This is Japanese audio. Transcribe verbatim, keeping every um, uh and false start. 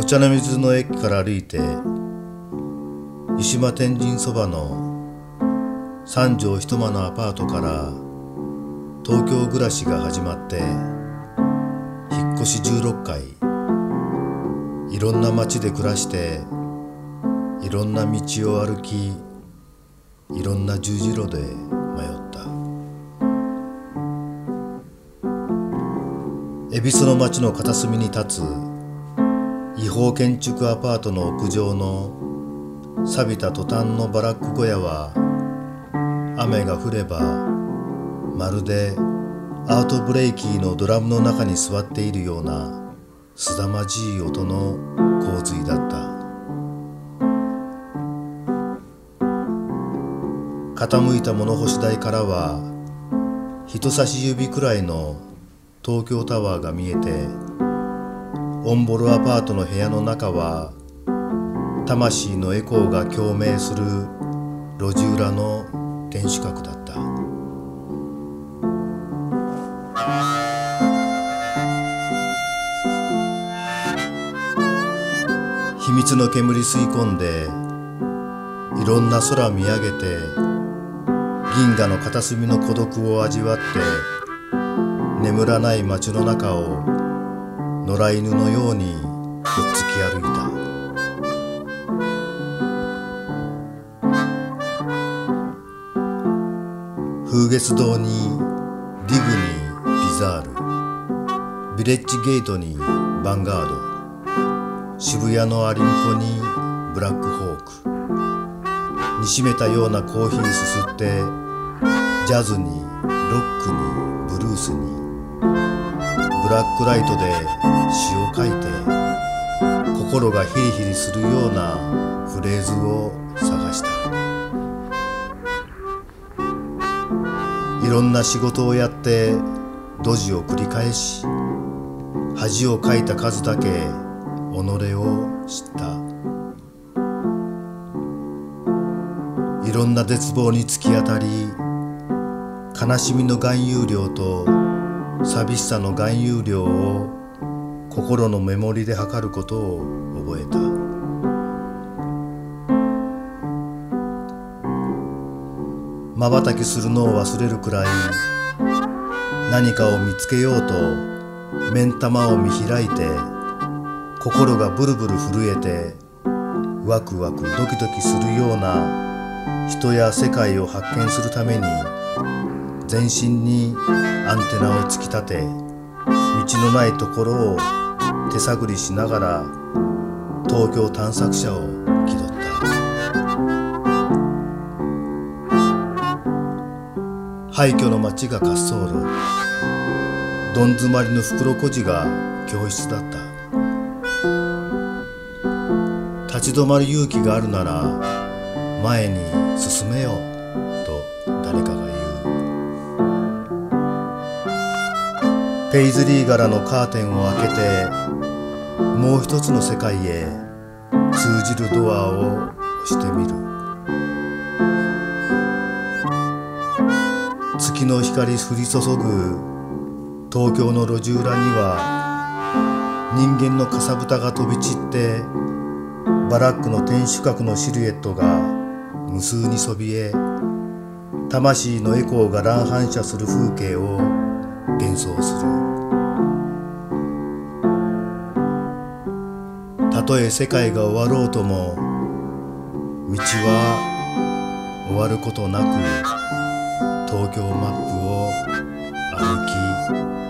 お茶の水の駅から歩いて湯島天神そばの三畳一間のアパートから東京暮らしが始まって、引っ越しじゅうろっかい、いろんな街で暮らして、いろんな道を歩き、いろんな十字路で迷った。恵比寿の街の片隅に立つ違法建築アパートの屋上の錆びたトタンのバラック小屋は、雨が降ればまるでアートブレイキーのドラムの中に座っているようなすさまじい音の洪水だった。傾いた物干し台からは人差し指くらいの東京タワーが見えて、オンボロアパートの部屋の中は魂のエコーが共鳴する路地裏の天守閣だった。秘密の煙吸い込んで、いろんな空見上げて、銀河の片隅の孤独を味わって、眠らない街の中を野良犬のようにくっつき歩いた。風月堂にディグにビザール、ビレッジゲートにヴァンガード、渋谷のアリンコにブラックホーク、煮しめたようなコーヒーすすって、ジャズにロックにブルースにブラックライトで詩を書いて、心がヒリヒリするようなフレーズを探した。いろんな仕事をやってドジを繰り返し、恥をかいた数だけ己を知った。いろんな絶望に突き当たり、悲しみの含有量と寂しさの含有量を心のメモリで測ることを覚えた。瞬きするのを忘れるくらい、何かを見つけようと目ん玉を見開いて、心がブルブル震えて、ワクワクドキドキするような人や世界を発見するために、全身にアンテナを突き立て、道のないところを手探りしながら東京探索者を気取った。廃墟の街が滑走路、どん詰まりの袋小路が教室だった。立ち止まる勇気があるなら前に進めよと誰かが言う。ペイズリー柄のカーテンを開けて、もう一つの世界へ通じるドアを押してみる。月の光降り注ぐ東京の路地裏には、人間のかさぶたが飛び散ってバラックの天守閣のシルエットが無数にそびえ、魂のエコーが乱反射する風景を幻想する。たとえ世界が終わろうとも、道は終わることなく東京マップを歩き